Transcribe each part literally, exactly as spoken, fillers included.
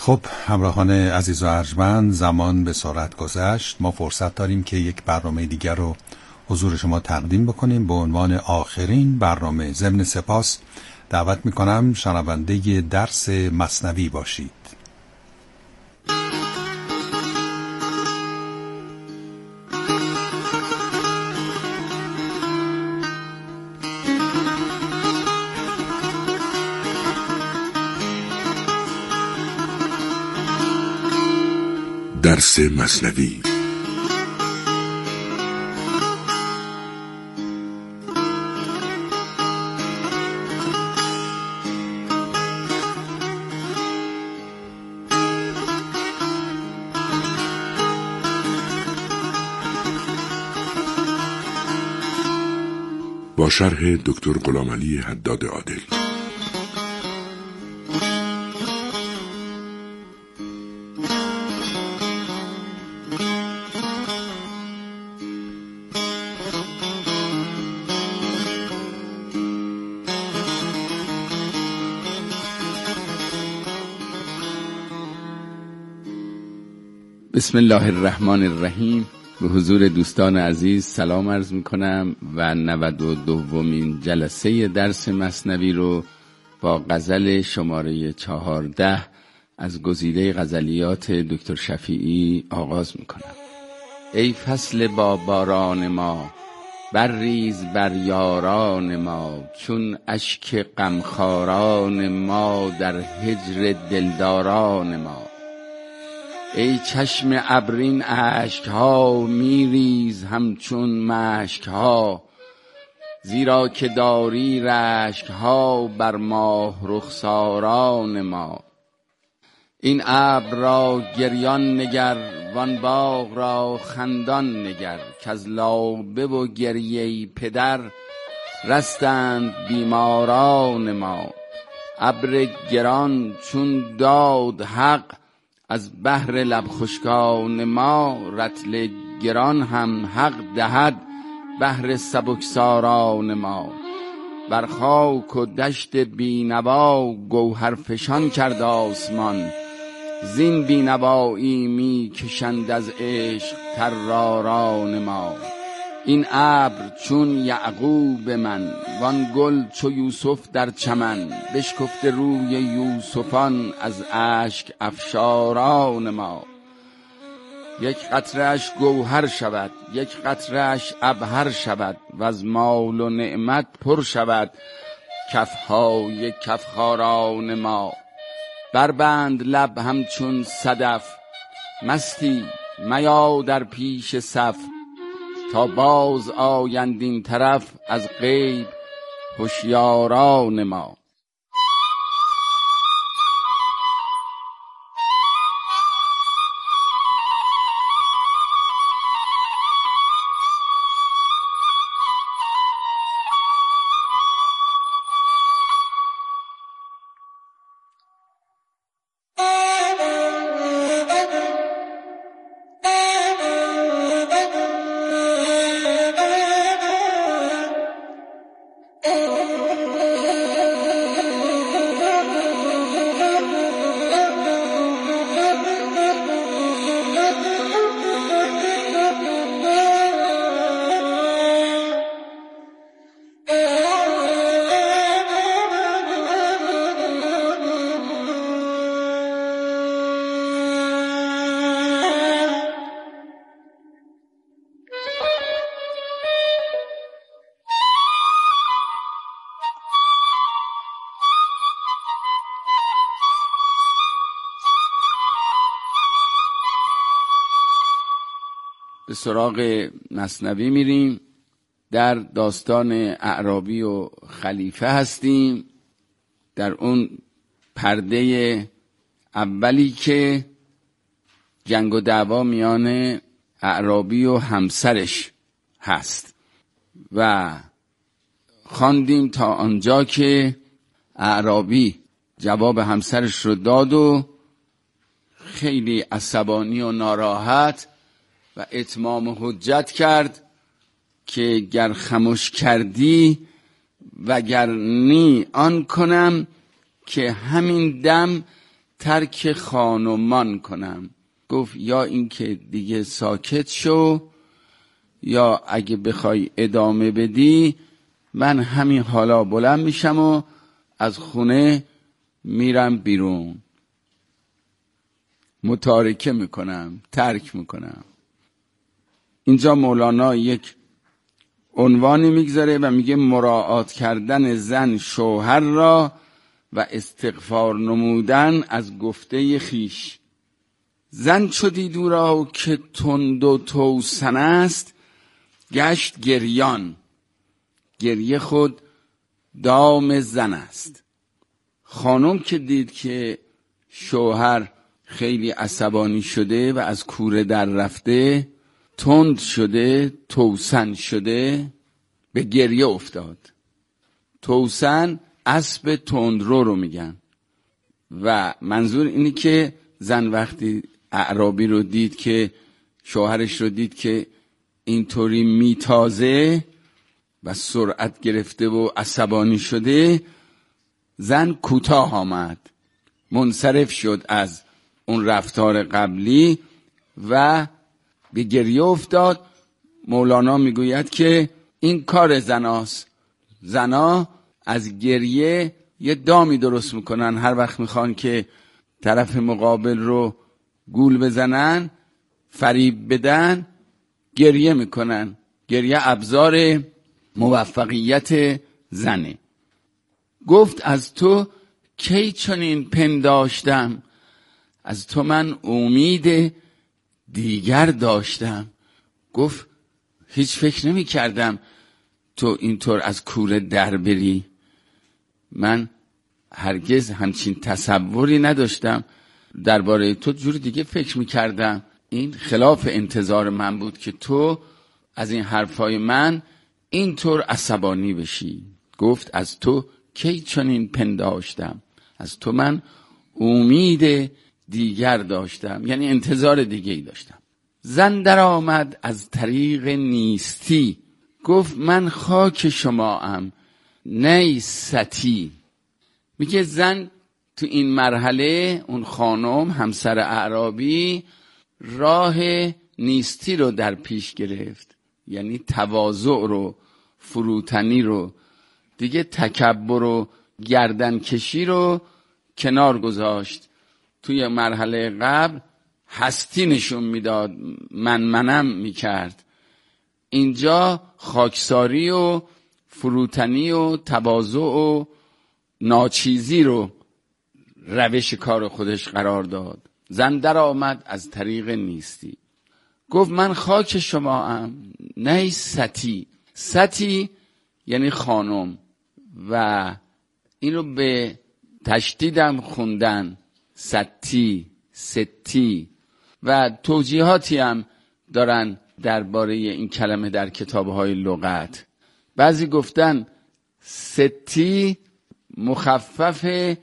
خب همراهان عزیز و ارجمند، زمان به سرعت گذشت. ما فرصت داریم که یک برنامه دیگر رو حضور شما تقدیم بکنیم به عنوان آخرین برنامه. ضمن سپاس دعوت میکنم شنونده درس مثنوی باشید. درس مثنوی. با شرح دکتر غلامعلی حداد عادل. بسم الله الرحمن الرحیم. به حضور دوستان عزیز سلام عرض می کنم و نود و دومین جلسه درس مثنوی رو با غزل شماره چهارده از گزیده غزلیات دکتر شفیعی آغاز می کنم. ای فصل با باران ما، برریز بر یاران ما، چون اشک غمخواران ما در هجر دلداران ما. ای چشم ابرین اشک ها، میریز همچون مشک ها، زیرا که داری رشک ها بر ماه رخساران ما. این ابر را گریان نگر، وان باغ را خندان نگر، کز لابه و گریه پدر رستند بیماران ما. ابر گران چون داد حق از بحر لب خشکان ما، رطل گران هم حق دهد بحر سبکساران ما. بر خاک و دشت بینوا گوهر فشان کرد آسمان، زین بینوایی می کشند از عشق طراران ما. این ابر چون یعقوب من، وان گل چو یوسف در چمن، بشکفته روی یوسفان از اشک افشاران ما. یک قطره اش گوهر شود، یک قطره اش عبهر شود، و از مال و نعمت پر شود کفهای کفخاران ما. بربند لب همچون صدف، مستی میا در پیش صف، تا باز آیند این طرف از غیب هوشیاران ما. به سراغ مثنوی میریم. در داستان اعرابی و خلیفه هستیم، در اون پرده اولی که جنگ و دعوا میان اعرابی و همسرش هست و خواندیم تا آنجا که اعرابی جواب همسرش رو داد و خیلی عصبانی و ناراحت و اتمام حجت کرد که گر خموش کردی وگر نی آن کنم که همین دم ترک خانمان کنم. گفت یا اینکه دیگه ساکت شو، یا اگه بخوای ادامه بدی من همین حالا بلند میشم و از خونه میرم بیرون، متارکه میکنم، ترک میکنم. اینجا مولانا یک عنوانی میگذاره و میگه مراعات کردن زن شوهر را و استغفار نمودن از گفته خیش. زن چو دید او را که تند و توسن است، گشت گریان. گریه خود دام زن است. خانم که دید که شوهر خیلی عصبانی شده و از کوره در رفته، تند شده، توسن شده، به گریه افتاد. توسن اسب تندرو رو میگن و منظور اینه که زن وقتی اعرابی رو دید که شوهرش رو دید که اینطوری میتازه و سرعت گرفته و عصبانی شده، زن کوتاه آمد، منصرف شد از اون رفتار قبلی و به گریه افتاد. مولانا میگوید که این کار زناست. زنا از گریه یه دامی درست میکنن، هر وقت میخوان که طرف مقابل رو گول بزنن، فریب بدن، گریه میکنن. گریه ابزار موفقیت زنه. گفت از تو کی چنین پنداشتم، از تو من امید دیگر داشتم. گفت هیچ فکر نمی کردم تو اینطور از کوره در بری. من هرگز همچین تصوری نداشتم، درباره تو جور دیگه فکر می کردم. این خلاف انتظار من بود که تو از این حرفای من اینطور عصبانی بشی. گفت از تو کی چنین پنداشتم، از تو من امید دیگر داشتم، یعنی انتظار دیگه ای داشتم. زن در آمد از طریق نیستی، گفت من خاک شما ام نیستی. میگه زن تو این مرحله، اون خانم همسر اعرابی، راه نیستی رو در پیش گرفت، یعنی تواضع رو، فروتنی رو، دیگه تکبر و گردن کشی رو کنار گذاشت. توی مرحله قبل هستی نشون میداد، من منم میکرد. اینجا خاکساری و فروتنی و تواضع و ناچیزی رو روش کار خودش قرار داد. زن در آمد از طریق نیستی، گفت من خاک شما ام نه ستی. ستی یعنی خانم و این رو به تشدیدم خوندن، ستی، ستی، و توجیهاتی هم دارن درباره این کلمه در کتاب‌های لغت. بعضی گفتن ستی مخفف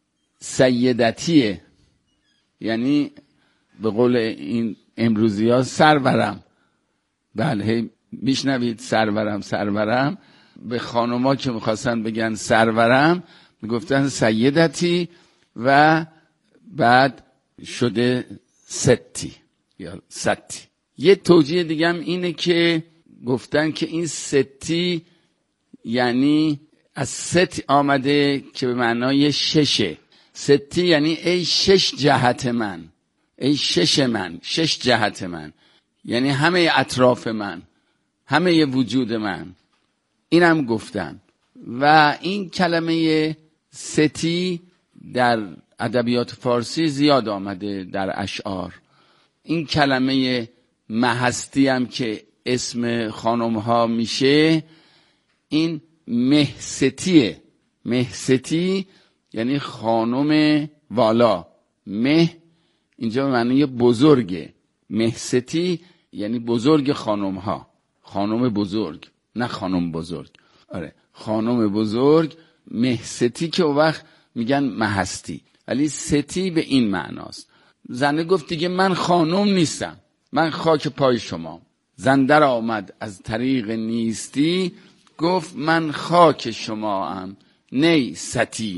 سیدتیه، یعنی به قول این امروزی ها سرورم. بله میشنوید سرورم سرورم. به خانوما که میخواستن بگن سرورم میگفتن سیدتی و بعد شده ستی یا ستی. یه توجیه دیگه هم اینه که گفتن که این ستی یعنی از ست آمده که به معنای ششه. ستی یعنی ای شش جهت من، ای شش من، شش جهت من، یعنی همه اطراف من، همه وجود من. اینم گفتن. و این کلمه ستی در ادبیات فارسی زیاد آمده در اشعار. این کلمه مهستی هم که اسم خانم ها میشه، این مهستیه. مهستی یعنی خانم والا. مه اینجا به معنی بزرگه. مهستی یعنی بزرگ خانم ها، خانم بزرگ، نه خانم بزرگ. آره خانم بزرگ مهستی، که اون وقت میگن مهستی، ولی ستی به این معناست. زنه گفت دیگه من خانم نیستم، من خاک پای شما. زن در آمد از طریق نیستی، گفت من خاک شما ام نی ستی.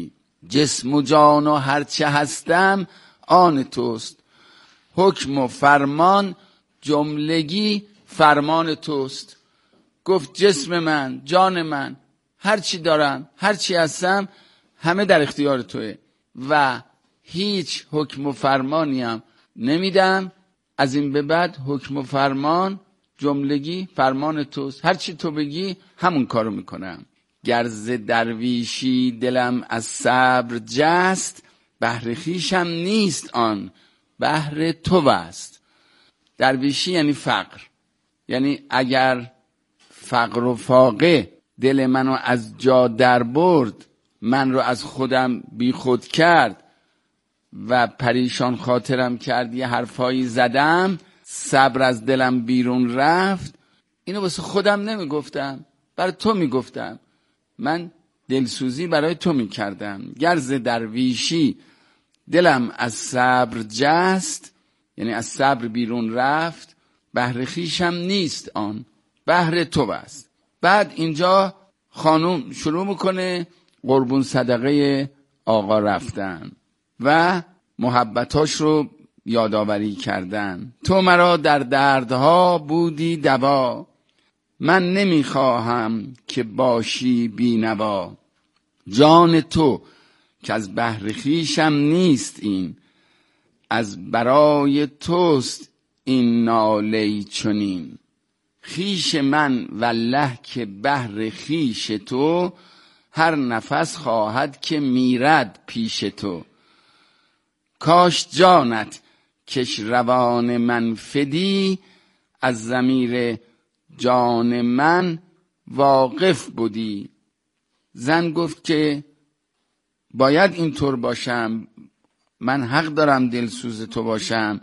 جسم و جان و هرچه هستم آن توست. حکم و فرمان جملگی فرمان توست. گفت جسم من، جان من، هرچی دارم، هرچی هستم، همه در اختیار توه و هیچ حکم و فرمانی هم نمیدم. از این به بعد حکم و فرمان جملگی فرمان توست. هرچی تو بگی همون کارو میکنم. گرز درویشی دلم از صبر جست، بهر خویشم نیست آن بهر تو است. درویشی یعنی فقر، یعنی اگر فقر و فاقه دل منو از جا در برد، من رو از خودم بی خود کرد و پریشان خاطرم کرد، یه حرفایی زدم، صبر از دلم بیرون رفت، اینو واسه خودم نمیگفتم، برای تو میگفتم، من دلسوزی برای تو میکردم. گرز درویشی دلم از صبر جست، یعنی از صبر بیرون رفت، بهر خویشم نیست آن بهر تو است. بعد اینجا خانوم شروع میکنه قربون صدقه آقا رفتن و محبتاش رو یادآوری کردن. تو مرا در دردها بودی دوا، من نمیخواهم که باشی بینوا. جان تو که از بهر خویشم نیست این، از برای توست این ناله چنین. خویش من والله که بهر خویش تو، هر نفس خواهد که میرد پیش تو. کاش جانت کش روان من فدی، از ضمیر جان من واقف بودی. زن گفت که باید اینطور باشم، من حق دارم دلسوز تو باشم،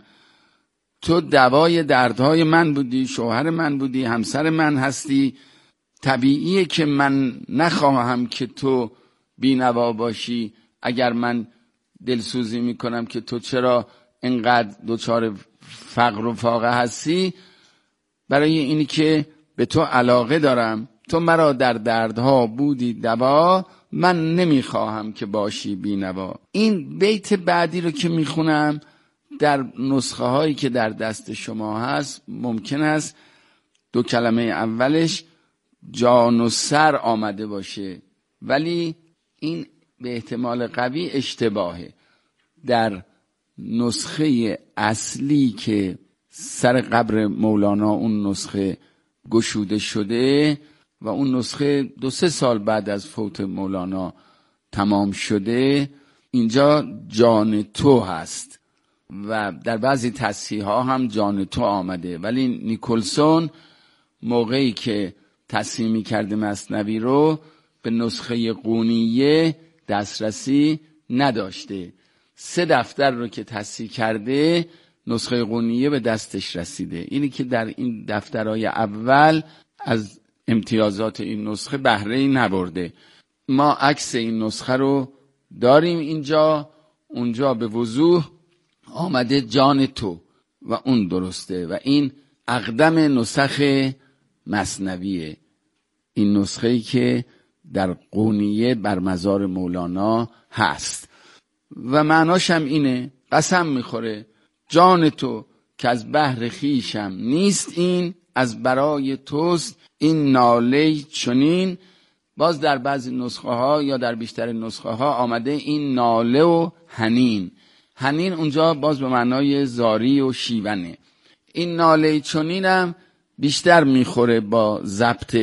تو دوای دردهای من بودی، شوهر من بودی، همسر من هستی، طبیعیه که من نخواهم که تو بینوا باشی. اگر من دلسوزی میکنم که تو چرا اینقدر دچار فقر و فاقه هستی، برای اینی که به تو علاقه دارم. تو مرا در دردها بودی دوا، من نمیخواهم که باشی بینوا. این بیت بعدی رو که میخونم در نسخه هایی که در دست شما هست ممکن است دو کلمه اولش جان و سر آمده باشه، ولی این به احتمال قوی اشتباهه. در نسخه اصلی که سر قبر مولانا اون نسخه گشوده شده و اون نسخه دو سه سال بعد از فوت مولانا تمام شده، اینجا جان تو هست و در بعضی تصحیح ها هم جان تو آمده، ولی نیکلسون موقعی که تصحیح می‌کرده مثنوی رو به نسخه قونیه دسترسی نداشته. سه دفتر رو که تصحیح کرده نسخه قونیه به دستش رسیده. اینی که در این دفترهای اول از امتیازات این نسخه بهره‌ای نبرده. ما عکس این نسخه رو داریم اینجا، اونجا به وضوح آمده جان تو و اون درسته و این اقدم نسخ مثنویه. این نسخه‌ای که در قونیه بر مزار مولانا هست و معناش هم اینه، قسم میخوره جان تو که از بهر خویشم نیست این، از برای توست این ناله چنین. باز در بعضی نسخه ها یا در بیشتر نسخه ها آمده این ناله و حنین. حنین اونجا باز به معنای زاری و شیونه. این ناله چنینم بیشتر میخوره با ضبط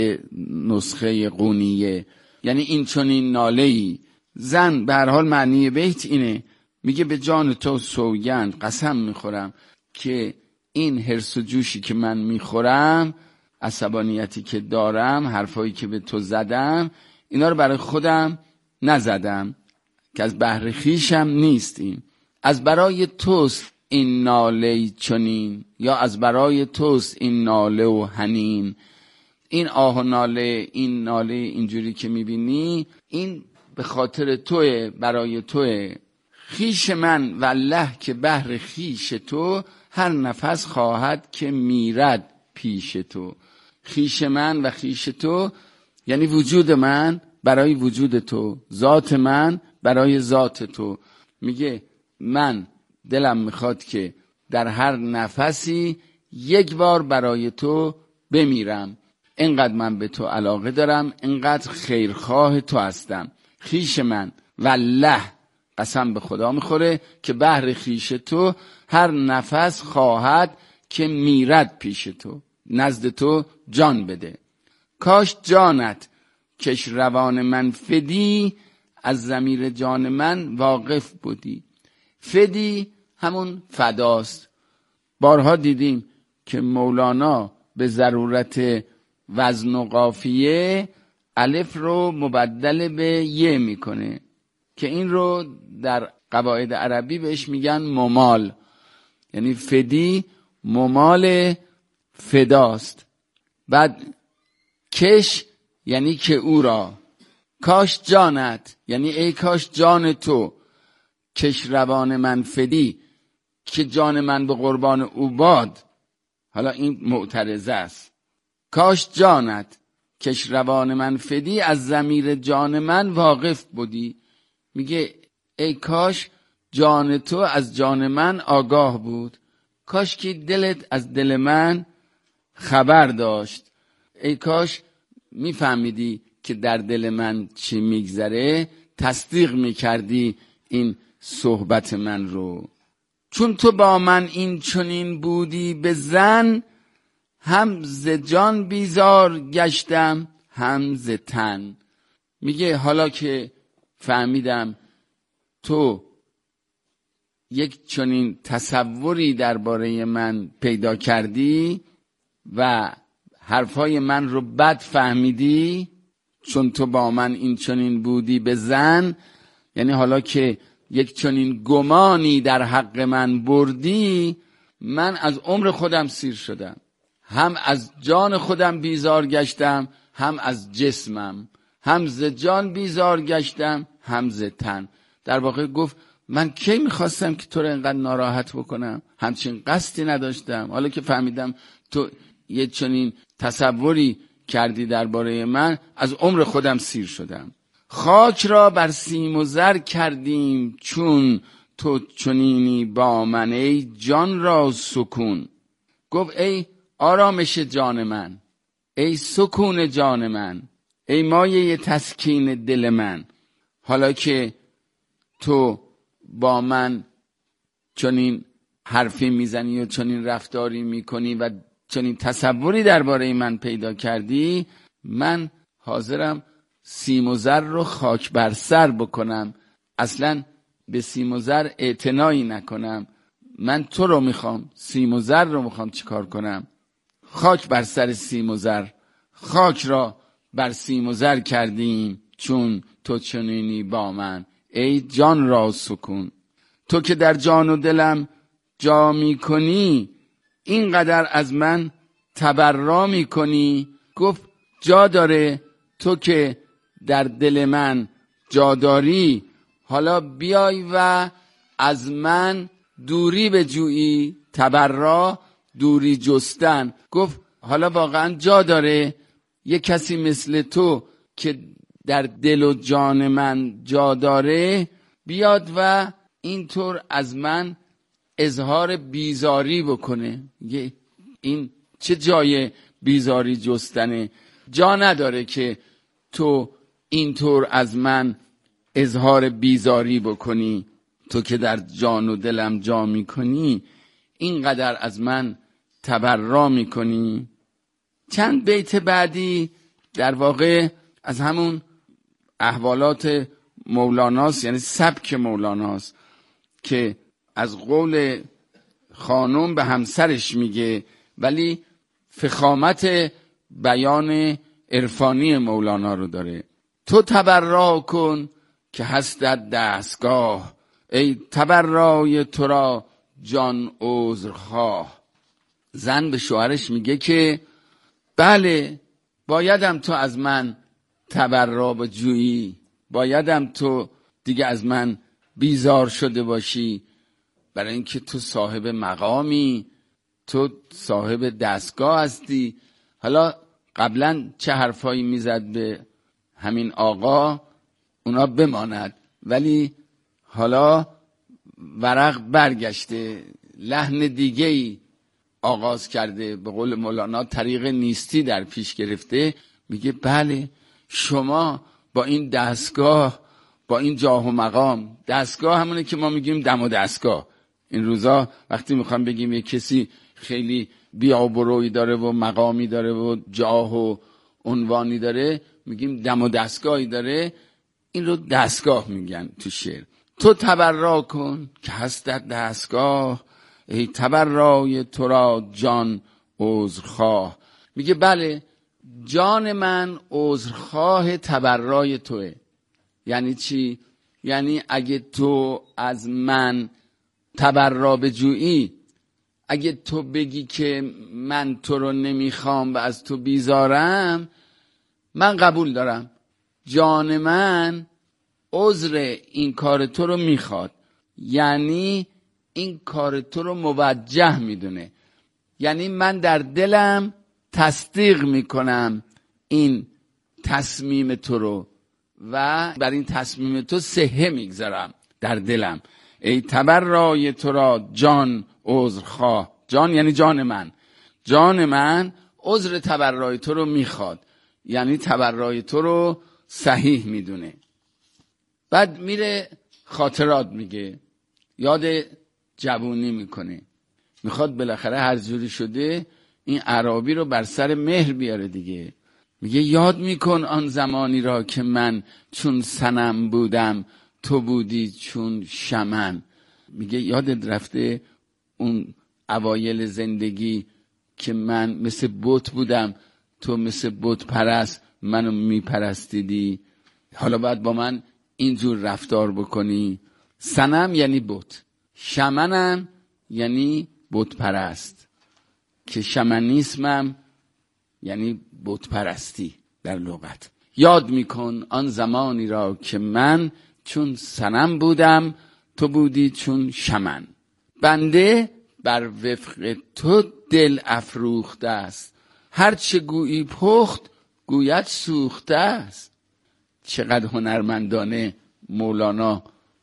نسخه قونیه، یعنی این چنین ناله‌ای. زن به هر حال معنی بیت اینه، میگه به جان تو سوگند قسم میخورم که این حرص و جوشی که من میخورم، عصبانیتی که دارم، حرفایی که به تو زدم، اینا رو برای خودم نزدم، که از بهر خویشم نیست این. از برای توست این ناله چنین، یا از برای توست این ناله و حنین. این آه و ناله، این ناله اینجوری که میبینی، این به خاطر توه، برای توه. خویش من والله که بهر خویش تو، هر نفس خواهد که میرد پیش تو. خویش من و خویش تو یعنی وجود من برای وجود تو، ذات من برای ذات تو. میگه من دلم میخواد که در هر نفسی یک بار برای تو بمیرم. اینقدر من به تو علاقه دارم، اینقدر خیرخواه تو هستم. خیش من والله قسم به خدا میخوره که بهر خیش تو هر نفس خواهد که میرد پیش تو، نزد تو جان بده. کاش جانت کش روان من فدی، از ضمیر جان من واقف بودی. فدی همون فداست. بارها دیدیم که مولانا به ضرورت وزن و قافیه الف رو مبدل به ی میکنه که این رو در قواعد عربی بهش میگن ممال، یعنی فدی ممال فداست. بعد کش یعنی که او را، کاش جانت یعنی ای کاش جان تو، کش روان من فدی که جان من به قربان او باد. حالا این معترضه است. کاش جانت کش روان من فدی، از ضمیر جان من واقف بودی. میگه ای کاش جان تو از جان من آگاه بود، کاش که دلت از دل من خبر داشت. ای کاش میفهمیدی که در دل من چی میگذره، تصدیق میکردی این صحبت من رو. چون تو با من این چنین بودی به زن، هم ز جان بیزار گشتم هم ز تن. میگه حالا که فهمیدم تو یک چنین تصوری درباره من پیدا کردی و حرفای من رو بد فهمیدی، چون تو با من این چنین بودی به زن، یعنی حالا که یک چنین گمانی در حق من بردی، من از عمر خودم سیر شدم، هم از جان خودم بیزار گشتم هم از جسمم، هم ز جان بیزار گشتم هم ز تن. در واقع گفت من کی میخواستم که تو رو اینقدر ناراحت بکنم، همچین قصدی نداشتم. حالا که فهمیدم تو یه چنین تصوری کردی درباره من، از عمر خودم سیر شدم. خاک را بر سیم و زر کردیم چون، تو چنینی با من ای جان را سکون. گفت ای آرامش جان من، ای سکون جان من، ای مایه تسکین دل من، حالا که تو با من چنین حرفی میزنی و چنین رفتاری میکنی و چنین تصوری درباره من پیدا کردی، من حاضرم سیم و زر رو خاک بر سر بکنم، اصلا به سیم و زر اعتنایی نکنم. من تو رو میخوام، سیم و زر رو میخوام چیکار کنم؟ خاک بر سر سیم و زر. خاک را بر سیم و زر کردیم چون تو چنینی با من ای جان را سکون. تو که در جان و دلم جا میکنی، اینقدر از من تبرا میکنی. گفت جا داره، تو که در دل من جا داری، حالا بیای و از من دوری به جویی. تبرا دوری جستن. گفت حالا واقعا جا داره یک کسی مثل تو که در دل و جان من جا داره بیاد و اینطور از من اظهار بیزاری بکنه. این چه جای بیزاری جستنه؟ جا نداره که تو اینطور از من اظهار بیزاری بکنی. تو که در جان و دلم جا میکنی، اینقدر از من تبرا میکنی. چند بیت بعدی در واقع از همون احوالات مولاناست، یعنی سبک مولاناست که از قول خانم به همسرش میگه، ولی فخامت بیان عرفانی مولانا رو داره. تو تبرا کن که هستت دستگاه، ای تبرای تو را جان عذرخواه. زن به شوهرش میگه که بله بایدم تو از من تبرا بجویی، بایدم تو دیگه از من بیزار شده باشی، برای اینکه تو صاحب مقامی، تو صاحب دستگاه هستی. حالا قبلا چه حرفایی میزد به همین آقا اونا بماند، ولی حالا ورق برگشته، لحن دیگه‌ای آغاز کرده، به قول مولانا طریق نیستی در پیش گرفته. میگه بله شما با این دستگاه، با این جاه و مقام، دستگاه همونه که ما میگیم دم و دستگاه. این روزا وقتی میخوام بگیم یک کسی خیلی بیابرویی داره و مقامی داره و جاه و عنوانی داره، میگیم دم و دستگاهی داره. این رو دستگاه میگن تو شعر. تو تبرا کن که هست در دستگاه، ای تبرای تو را جان عذرخواه. میگه بله جان من عذرخواه تبرای توه. یعنی چی؟ یعنی اگه تو از من تبرا بجویی، اگه تو بگی که من تو رو نمیخوام و از تو بیزارم، من قبول دارم. جان من عذر این کار تو رو میخواد، یعنی این کار تو رو موجه میدونه، یعنی من در دلم تصدیق میکنم این تصمیم تو رو و بر این تصمیم تو صحه میگذارم در دلم. ای تبرای تو را جان عذرخواه. جان یعنی جان من. جان من عذر تبرای تو رو میخواد، یعنی تبرای تو رو صحیح میدونه. بعد میره خاطرات میگه، یاد جوونی میکنه، میخواد بالاخره هر جوری شده این اعرابی رو بر سر مهر بیاره دیگه. میگه یاد میکن آن زمانی را که من چون صنم بودم، تو بودی چون شمن. میگه یادت رفته اون اوایل زندگی که من مثل بت بودم، تو مثل بت پرست منو میپرستیدی، حالا باید با من اینجور رفتار بکنی. صنم یعنی بت، شمنم یعنی بت پرست، که شمنیسمم یعنی بت پرستی در لغت. یاد میکن آن زمانی را که من چون صنم بودم، تو بودی چون شمن. بنده بر وفق تو دل افروخته است، هرچه گویی پخت گوید سوخته است. چقدر هنرمندانه مولانا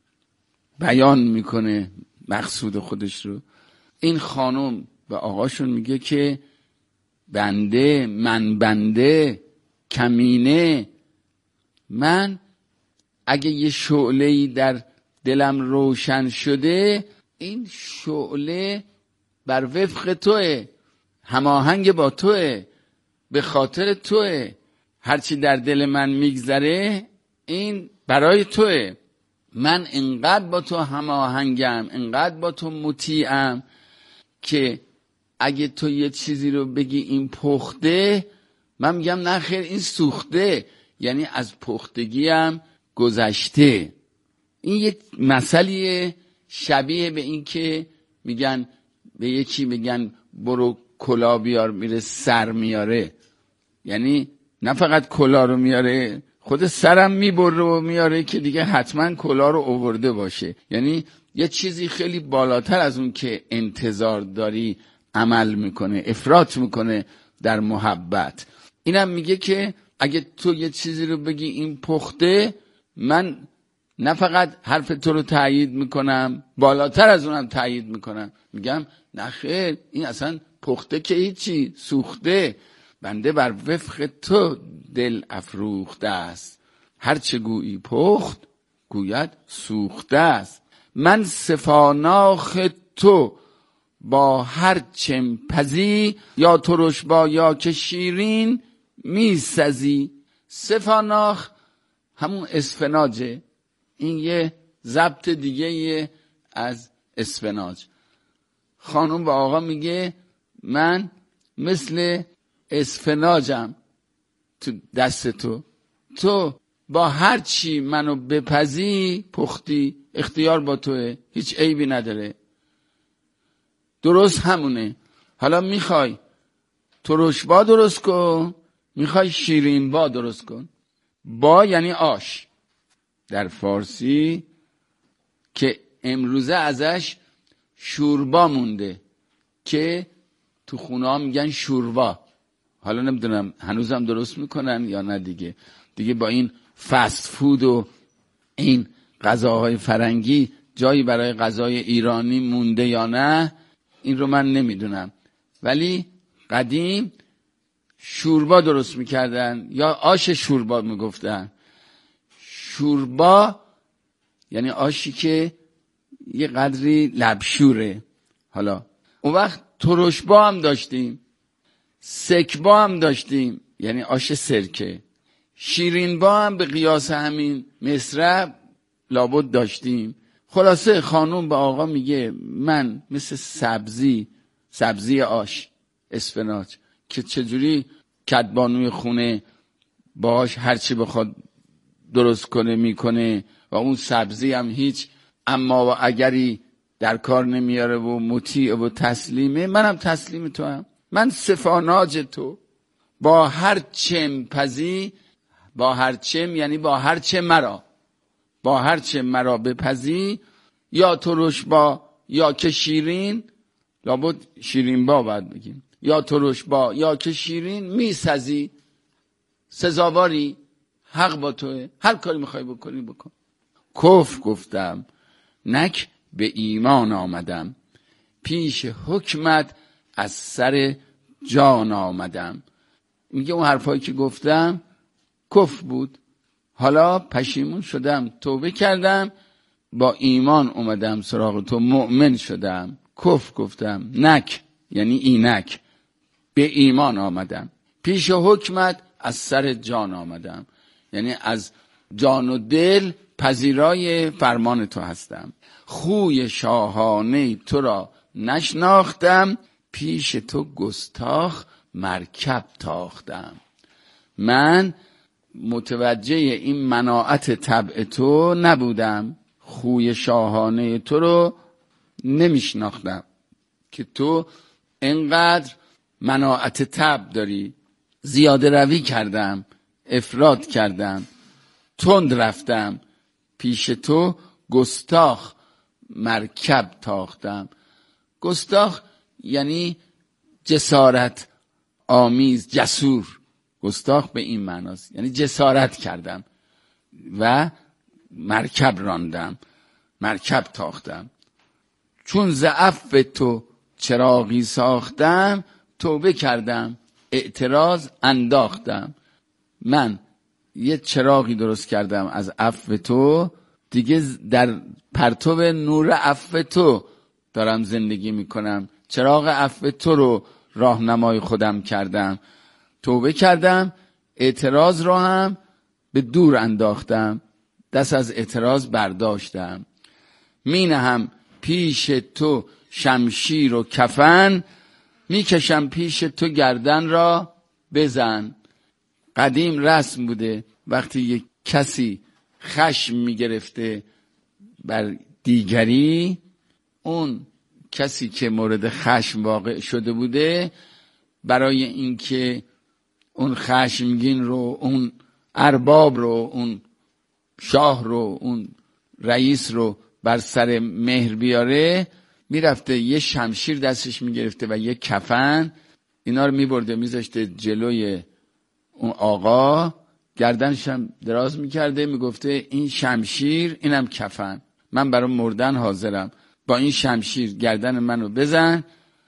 بیان میکنه مقصود خودش رو. این خانم به آقاشون میگه که بنده، من بنده، کمینه، من اگه یه شعله‌ای در دلم روشن شده، این شعله بر وفق توه، هماهنگ با توه، به خاطر توه. هرچی در دل من میگذره این برای توه. من انقدر با تو هماهنگم، انقدر با تو مطیعم که اگه تو یه چیزی رو بگی این پخته، من میگم نه خیر این سوخته، یعنی از پختگیم گذشته. این یک مسئله شبیه به این که میگن به یه چی میگن برو کلا بیار، میره سر میاره. یعنی نه فقط کلا رو میاره، خود سرم میبره و میاره که دیگه حتما کلا رو آورده باشه. یعنی یه چیزی خیلی بالاتر از اون که انتظار داری عمل میکنه، افراط میکنه در محبت. اینم میگه که اگه تو یه چیزی رو بگی این پخته، من نه فقط حرف تو رو تایید میکنم، بالاتر از اونم تایید میکنم. میگم نه خیر این اصلا پخته که هیچی، سوخته. بنده بر وفق تو دل افروخته است، هرچه گویی پخت گوید سوخته است. من صفاناخ تو با هر چم پزی، یا ترش با یا که شیرین می سزی. صفاناخ همون اسفناجه، این یه ضبط دیگه یه از اسفناج. خانم با آقا میگه من مثل اسفناجم تو دست تو، تو با هر چی منو بپزی پختی، اختیار با توه، هیچ عیبی نداره، درست همونه. حالا میخوای ترش با درست کن، میخوای شیرین با درست کن. با یعنی آش در فارسی، که امروزه ازش شوربا مونده که تو خونه ها میگن شوروا. حالا نمیدونم هنوزم درست میکنن یا نه دیگه. دیگه با این فست فود و این غذاهای فرنگی جایی برای غذای ایرانی مونده یا نه این رو من نمیدونم، ولی قدیم شوربا درست میکردن یا آش شوربا میگفتن. شوربا یعنی آشی که یه قدری لبشوره. حالا اون وقت ترشبا هم داشتیم، سکبا هم داشتیم یعنی آش سرکه، شیرینبا هم به قیاس همین مصرع لابد داشتیم. خلاصه خانوم به آقا میگه من مثل سبزی سبزی آش اسفناج که چجوری کدبانوی خونه باش هرچی بخواد درست کنه میکنه و اون سبزی هم هیچ اما و اگری در کار نمیاره و مطیع و تسلیمه، منم تسلیم تو هم. من سفاناج تو با هر چم پزی، با هر چم یعنی با هر چه مرا، با هر چه مرا بپزی، یا ترش با یا که شیرین، لابد شیرین با باید بگیم، یا ترش با یا که شیرین میسزی، سزاواری، حق با توه، هر کاری میخوای بکنی بکن. کفر گفتم نک به ایمان آمدم، پیش حکمت از سر جان آمدم. میگه اون حرفایی که گفتم کفر بود، حالا پشیمون شدم، توبه کردم، با ایمان اومدم سراغ تو، مؤمن شدم. کفر گفتم نک یعنی اینک، به ایمان آمدم، پیش حکمت از سر جان آمدم یعنی از جان و دل پذیرای فرمان تو هستم. خوی شاهانه تو را نشناختم، پیش تو گستاخ مرکب تاختم. من متوجه این مناعت طبع تو نبودم، خوی شاهانه تو رو نمیشناختم که تو انقدر مناعت طبع داری. زیاده روی کردم، افراط کردم، تند رفتم، پیش تو گستاخ مرکب تاختم. گستاخ یعنی جسارت آمیز، جسور. گستاخ به این معناست یعنی جسارت کردم و مرکب راندم، مرکب تاختم. چون ز عفو تو چراغی ساختم، توبه کردم اعتراض انداختم. من یه چراغی درست کردم از عفو تو، دیگه در پرتو نور عفو تو دارم زندگی میکنم، چراغ عفو تو رو راهنمای خودم کردم. توبه کردم اعتراض رو هم به دور انداختم، دست از اعتراض برداشتم. مینه هم پیش تو شمشیر و کفن، میکشم پیش تو گردن را بزن. قدیم رسم بوده وقتی یک کسی خشم میگرفته بر دیگری، اون کسی که مورد خشم واقع شده بوده برای اینکه اون خشمگین رو، اون ارباب رو، اون شاه رو، اون رئیس رو بر سر مهر بیاره، میرفته یه شمشیر دستش میگرفته و یه کفن، اینا رو میبرده میذاشته جلوی اون آقا، گردنش هم دراز میکرده، میگفته این شمشیر اینم کفن، من برای مردن حاضرم، با این شمشیر گردن منو بزن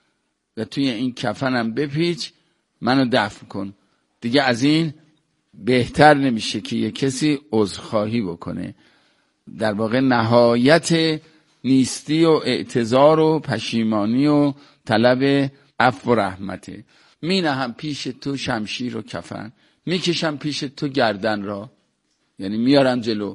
و توی این کفنم بپیچ، منو دفن کن. دیگه از این بهتر نمیشه که یه کسی عذرخواهی بکنه. در واقع نهایت نیستی و اعتذار و پشیمانی و طلب عفو و رحمته. می نهم پیش تو شمشیر و کفن، میکشم پیش تو گردن را، یعنی میارم جلو،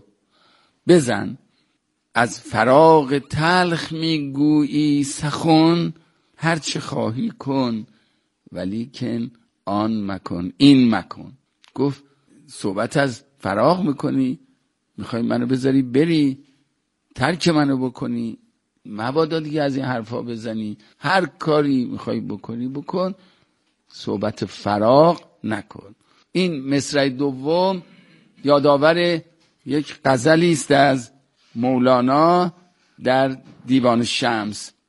بزن. از فراغ تلخ میگویی سخن، هر چه خواهی کن ولیکن آن مکن، این مکن. گفت صحبت از فراغ میکنی، میخوای منو بذاری بری، ترک منو بکنی، مبادا دیگه از این حرفا بزنی، هر کاری میخوای بکنی بکن، صحبت فراغ نکن. این مصرع دوم یادآور یک غزلی است از مولانا در دیوان شمس.